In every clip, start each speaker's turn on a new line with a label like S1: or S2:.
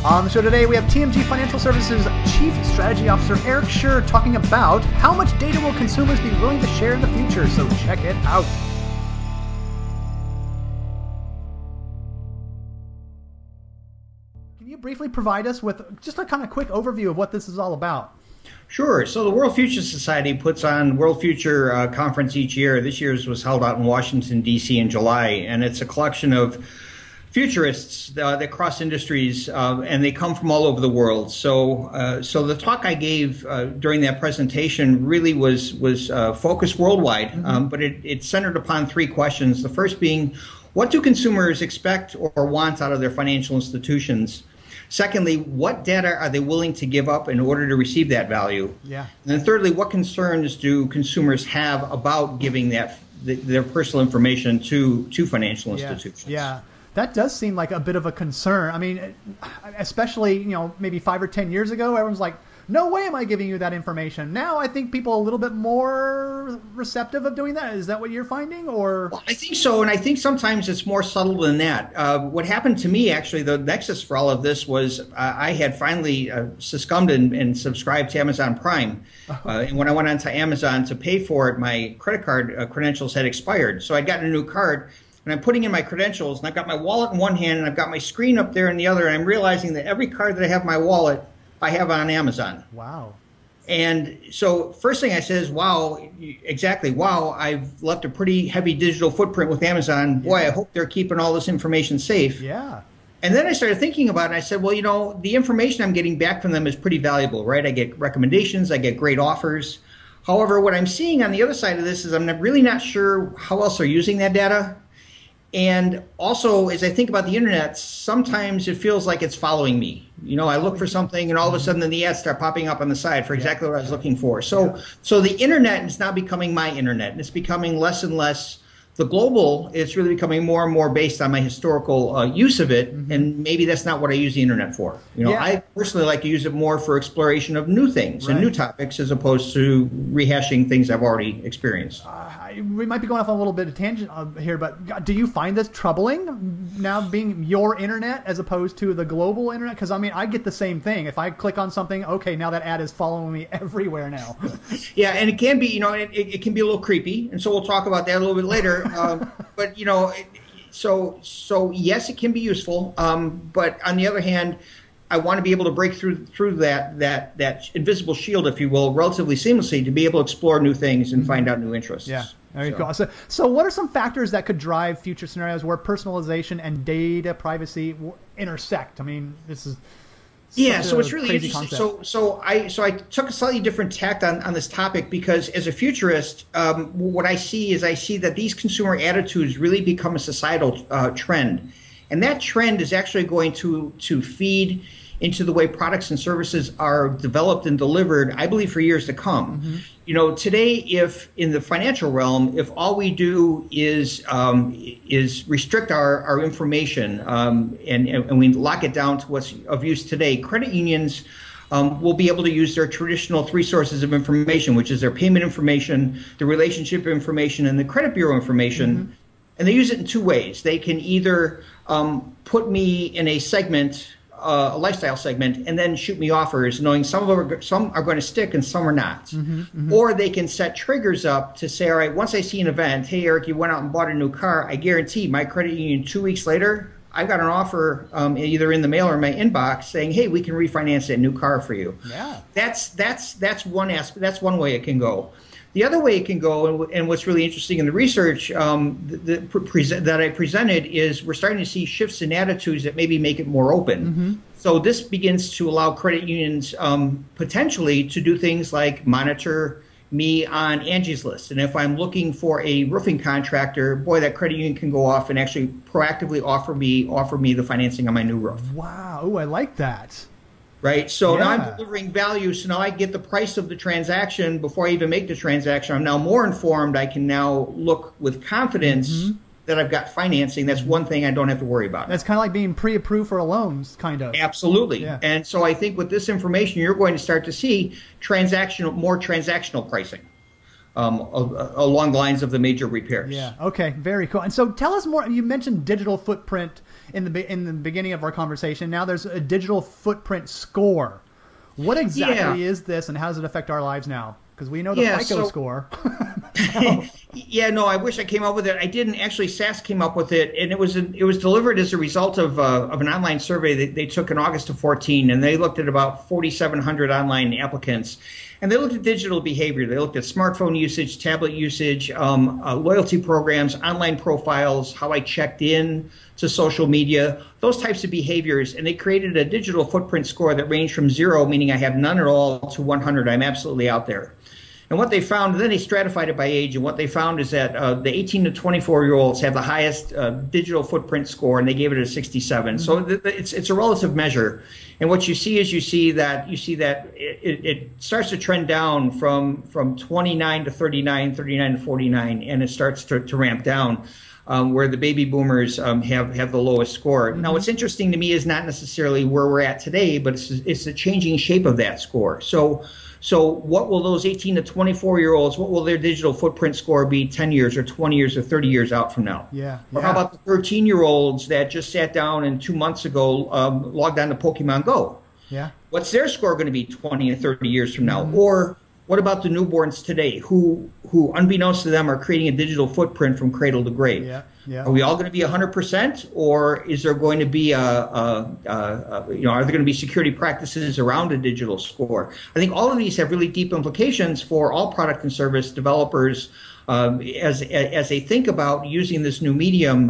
S1: On the show today, we have TMG Financial Services Chief Strategy Officer Eric Scher talking about how much data will consumers be willing to share in the future. So check it out. Can you briefly provide us with just a kind of quick overview of what this is all about?
S2: Sure. So the World Future Society puts on World Future Conference each year. This year's was held out in Washington, D.C. in July, and it's a collection of futurists that cross industries, and they come from all over the world. So the talk I gave during that presentation really was focused worldwide, but it centered upon three questions. The first being, what do consumers expect or want out of their financial institutions? Secondly, what data are they willing to give up in order to receive that value?
S1: Yeah.
S2: And then thirdly, what concerns do consumers have about giving their personal information to financial institutions?
S1: Yeah. That does seem like a bit of a concern. I mean, especially, maybe 5 or 10 years ago, everyone's like, no way am I giving you that information. Now I think people are a little bit more receptive of doing that. Is that what you're finding? Or?
S2: Well, I think so, and I think sometimes it's more subtle than that. What happened to me, actually, the nexus for all of this was I had finally succumbed and subscribed to Amazon Prime. And when I went onto Amazon to pay for it, my credit card credentials had expired. So I'd gotten a new card. And I'm putting in my credentials, and I've got my wallet in one hand, and I've got my screen up there in the other, and I'm realizing that every card that I have in my wallet, I have on Amazon.
S1: Wow.
S2: And so first thing I said is, wow, exactly, wow, I've left a pretty heavy digital footprint with Amazon. Boy, I hope they're keeping all this information safe.
S1: Yeah.
S2: And then I started thinking about it, and I said, well, the information I'm getting back from them is pretty valuable, right? I get recommendations, I get great offers. However, what I'm seeing on the other side of this is I'm really not sure how else they're using that data. And also, as I think about the internet, sometimes it feels like it's following me. I look for something, and all of a sudden, the ads start popping up on the side for exactly what I was looking for. So the internet is now becoming my internet, and it's becoming less and less the global. It's really becoming more and more based on my historical use of it, and maybe that's not what I use the internet for. I personally like to use it more for exploration of new things and new topics, as opposed to rehashing things I've already experienced.
S1: We might be going off on a little bit of tangent here, but do you find this troubling now being your internet as opposed to the global internet? Because I get the same thing. If I click on something, okay, now that ad is following me everywhere now.
S2: Yeah, and it can be, it can be a little creepy, and so we'll talk about that a little bit later. But so yes, it can be useful. But on the other hand, I want to be able to break through that invisible shield, if you will, relatively seamlessly to be able to explore new things and find out new interests.
S1: Yeah. There you go. So what are some factors that could drive future scenarios where personalization and data privacy intersect? This is
S2: so it's really interesting. So I took a slightly different tact on this topic because as a futurist, what I see that these consumer attitudes really become a societal trend, and that trend is actually going to feed into the way products and services are developed and delivered, I believe, for years to come. Today, if in the financial realm, if all we do is restrict our information and we lock it down to what's of use today, credit unions will be able to use their traditional three sources of information, which is their payment information, the relationship information, and the credit bureau information. And they use it in two ways. They can either put me in a segment, a lifestyle segment, and then shoot me offers, knowing some are going to stick and some are not. Or they can set triggers up to say, all right, once I see an event, hey, Eric, you went out and bought a new car, I guarantee my credit union 2 weeks later, I've got an offer either in the mail or in my inbox saying, hey, we can refinance that new car for you.
S1: Yeah.
S2: That's one aspect. That's one way it can go. The other way it can go, and what's really interesting in the research that I presented, is we're starting to see shifts in attitudes that maybe make it more open. So this begins to allow credit unions potentially to do things like monitor me on Angie's List. And if I'm looking for a roofing contractor, boy, that credit union can go off and actually proactively offer me the financing on my new roof.
S1: Wow. Ooh, I like that.
S2: Right. So now I'm delivering value. So now I get the price of the transaction before I even make the transaction. I'm now more informed. I can now look with confidence that I've got financing. That's one thing I don't have to worry about.
S1: That's kind of like being pre-approved for a loan, kind of.
S2: Absolutely.
S1: Yeah.
S2: And so I think with this information, you're going to start to see more transactional pricing along the lines of the major repairs.
S1: Yeah. Okay. Very cool. And so tell us more. You mentioned digital footprint in the beginning of our conversation. Now there's a digital footprint score. What exactly is this, and how does it affect our lives now? Because we know the FICO score.
S2: Yeah, no, I wish I came up with it. I didn't. Actually, SAS came up with it, and it was delivered as a result of an online survey that they took in August of 2014, and they looked at about 4,700 online applicants. And they looked at digital behavior. They looked at smartphone usage, tablet usage, loyalty programs, online profiles, how I checked in to social media, those types of behaviors. And they created a digital footprint score that ranged from 0, meaning I have none at all, to 100, I'm absolutely out there. And what they found, then they stratified it by age, and what they found is that the 18 to 24-year-olds have the highest digital footprint score, and they gave it a 67. So it's a relative measure. And what you see is you see that it starts to trend down from 29 to 39, 39 to 49, and it starts to ramp down. Where the baby boomers have the lowest score. Now, what's interesting to me is not necessarily where we're at today, but it's the changing shape of that score. So what will those 18 to 24-year-olds, what will their digital footprint score be 10 years or 20 years or 30 years out from now?
S1: Yeah.
S2: Or how about the 13-year-olds that just sat down and 2 months ago logged on to Pokemon Go?
S1: Yeah.
S2: What's their score going to be 20 and 30 years from now? Or what about the newborns today who, unbeknownst to them, are creating a digital footprint from cradle to grave?
S1: Yeah. Yeah.
S2: Are we all going to be 100%, or is there going to be are there going to be security practices around a digital score? I think all of these have really deep implications for all product and service developers as they think about using this new medium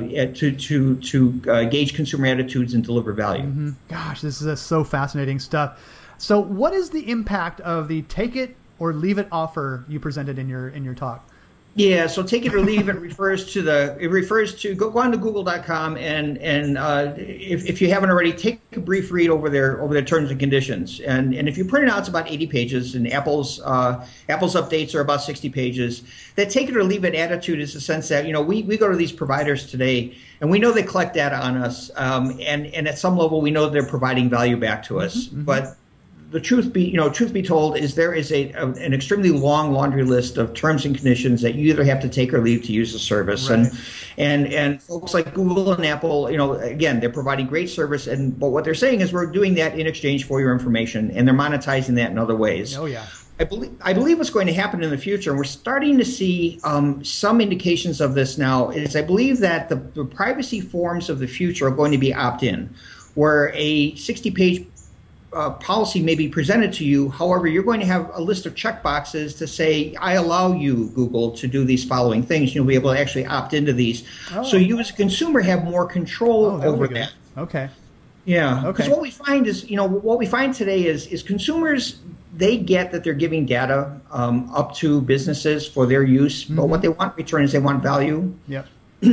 S2: to gauge consumer attitudes and deliver value.
S1: Gosh, this is so fascinating stuff. So, what is the impact of the take it or leave it offer you presented in your talk?
S2: Yeah, so take it or leave it refers to go on to google.com and if you haven't already, take a brief read over their terms and conditions. And if you print it out, it's about 80 pages, and Apple's updates are about 60 pages. That take it or leave it attitude is the sense that, we go to these providers today and we know they collect data on us, and at some level we know they're providing value back to us. But the truth be told, is there is an extremely long laundry list of terms and conditions that you either have to take or leave to use the service. Right. And folks like Google and Apple, again, they're providing great service, but what they're saying is we're doing that in exchange for your information, and they're monetizing that in other ways.
S1: Oh yeah.
S2: I believe what's going to happen in the future, and we're starting to see some indications of this now, is I believe that the privacy forms of the future are going to be opt-in, where a 60-page policy may be presented to you. However, you're going to have a list of checkboxes to say, I allow you, Google, to do these following things. You'll be able to actually opt into these. Oh. So you as a consumer have more control over that.
S1: Okay.
S2: Yeah. Okay. Because what we find is, what we find today is consumers, they get that they're giving data up to businesses for their use, but what they want in return is they want value.
S1: Yep.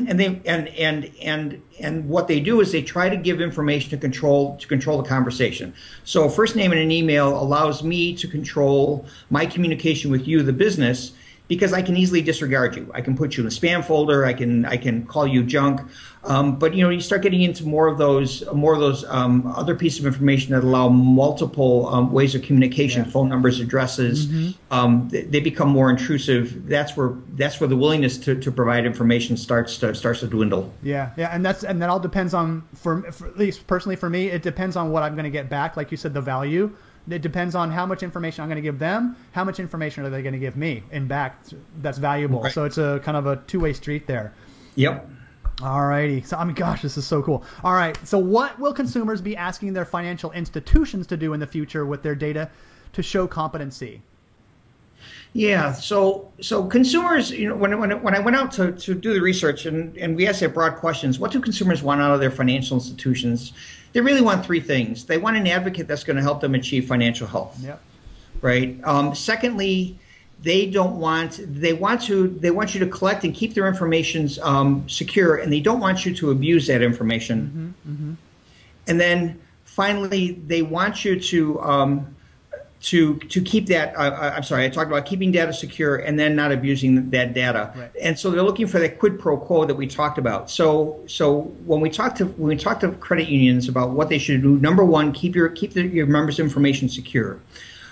S2: And what they do is they try to give information to control the conversation. So a first name and an email allows me to control my communication with you, the business, because I can easily disregard you. I can put you in a spam folder. I can call you junk. But you start getting into more of those other pieces of information that allow multiple ways of communication, phone numbers, addresses. They become more intrusive. That's where the willingness to provide information starts to dwindle.
S1: Yeah, and that all depends on, for at least personally for me, it depends on what I'm going to get back. Like you said, the value. It depends on how much information I'm going to give them, how much information are they going to give me in back that's valuable. Right. So it's a kind of a two-way street there.
S2: Yep.
S1: All righty. So, gosh, this is so cool. All right. So what will consumers be asking their financial institutions to do in the future with their data to show competency?
S2: Yeah. So consumers, when I went out to do the research and we asked their broad questions, what do consumers want out of their financial institutions? They really want three things. They want an advocate that's going to help them achieve financial health.
S1: Yep.
S2: Right. Secondly, they want you to collect and keep their information secure, and they don't want you to abuse that information. And then finally, they want you to keep that. I'm sorry, I talked about keeping data secure and then not abusing that data.
S1: Right.
S2: And so they're looking for that quid pro quo that we talked about. So when we talk to credit unions about what they should do, number one, keep your members' information secure.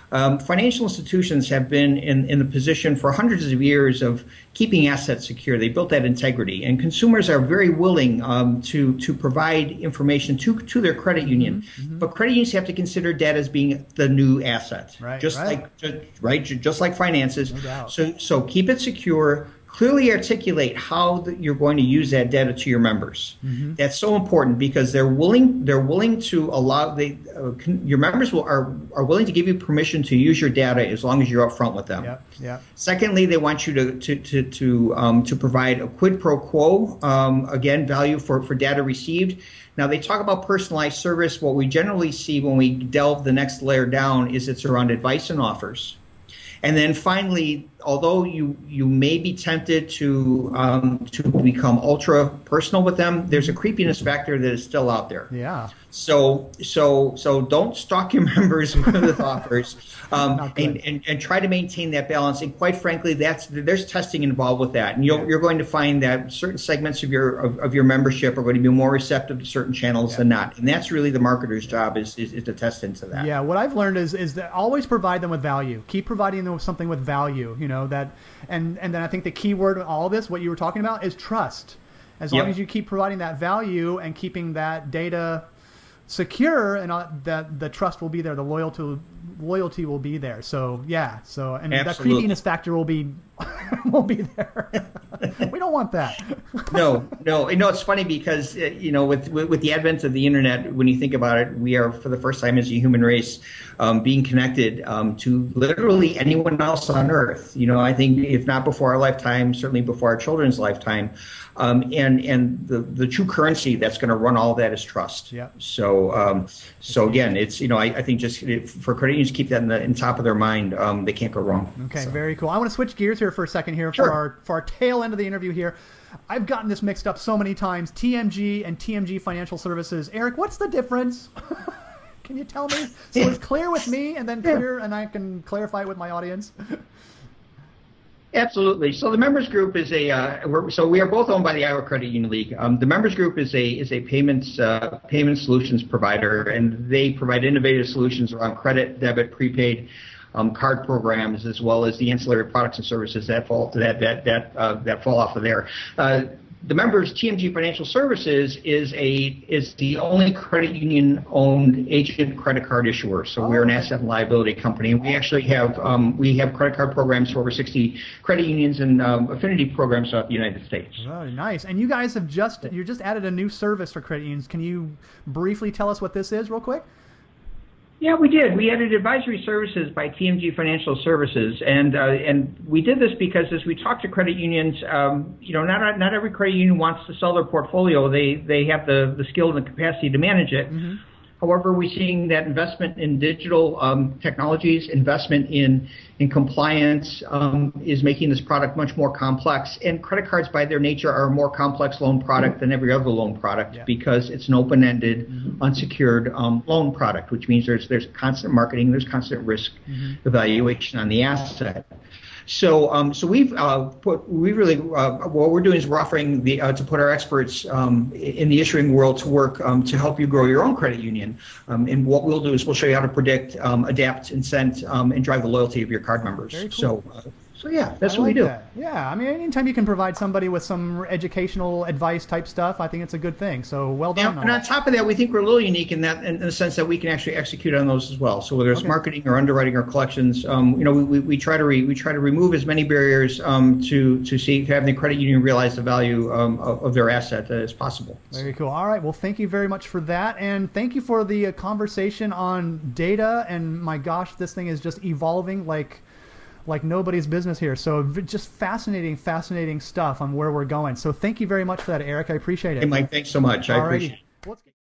S2: Financial institutions have been in the position for hundreds of years of keeping assets secure. They built that integrity, and consumers are very willing to provide information to their credit union. But credit unions have to consider debt as being the new asset, just like finances.
S1: No doubt.
S2: So keep it secure. Clearly articulate how you're going to use that data to your members. That's so important because they're willing to allow your members are willing to give you permission to use your data as long as you're upfront with them.
S1: Yep.
S2: Secondly, they want you to provide a quid pro quo, again, value for data received. Now, they talk about personalized service. What we generally see when we delve the next layer down is it's around advice and offers. And then finally, although you may be tempted to become ultra personal with them, there's a creepiness factor that is still out there.
S1: Yeah.
S2: So don't stalk your members with offers, and try to maintain that balance. And quite frankly, there's testing involved with that. And you're going to find that certain segments of your membership are going to be more receptive to certain channels than not. And that's really the marketer's job is to test into that.
S1: Yeah. What I've learned is that always provide them with value. Keep providing them with something with value. And then I think the key word in all this, what you were talking about, is trust. As long as you keep providing that value and keeping that data secure, and that the trust will be there, the loyalty will be there. So and that creepiness factor will be won't be there. We don't want that.
S2: No. It's funny because with the advent of the internet, when you think about it, we are for the first time as a human race being connected to literally anyone else on Earth. I think if not before our lifetime, certainly before our children's lifetime. And the true currency that's going to run all of that is trust.
S1: Yeah.
S2: So again, it's I think just for credit unions to keep that in top of their mind, they can't go wrong.
S1: Okay, very cool. I want to switch gears here for a second here for our tail end of the interview here. I've gotten this mixed up so many times. TMG and TMG Financial Services. Eric, what's the difference? Can you tell me so it's clear with me, and then and I can clarify it with my audience?
S2: Absolutely. So the members group is we are both owned by the Iowa Credit Union League. The members group is a payment solutions provider, and they provide innovative solutions around credit, debit, prepaid, card programs, as well as the ancillary products and services that fall off of there. The members, TMG Financial Services, is the only credit union-owned agent credit card issuer. So we're an asset and liability company. We actually have credit card programs for over 60 credit unions and affinity programs throughout the United States.
S1: Oh, nice! And you guys have just added a new service for credit unions. Can you briefly tell us what this is, real quick?
S2: Yeah, we did. We added advisory services by TMG Financial Services, and we did this because as we talk to credit unions, not every credit union wants to sell their portfolio. They have the skill and the capacity to manage it. However, we're seeing that investment in digital technologies, investment in compliance is making this product much more complex. And credit cards, by their nature, are a more complex loan product than every other loan product because it's an open-ended, unsecured loan product, which means there's constant marketing, there's constant risk evaluation on the asset. So what we're doing is we're offering to put our experts in the issuing world to work to help you grow your own credit union. And what we'll do is we'll show you how to predict, adapt, incent, and drive the loyalty of your card members.
S1: Very cool.
S2: So yeah, that's what we do.
S1: That. Yeah, I mean, anytime you can provide somebody with some educational advice type stuff, I think it's a good thing. So well done.
S2: Yeah, and on top of that, we think we're a little unique in the sense that we can actually execute on those as well. So whether it's marketing or underwriting or collections, we try to remove as many barriers to have the credit union realize the value of their asset as possible.
S1: Very cool. All right. Well, thank you very much for that, and thank you for the conversation on data. And my gosh, this thing is just evolving like nobody's business here. So just fascinating stuff on where we're going. So thank you very much for that, Eric. I appreciate it.
S2: Hey, Mike, thanks so much. I appreciate it.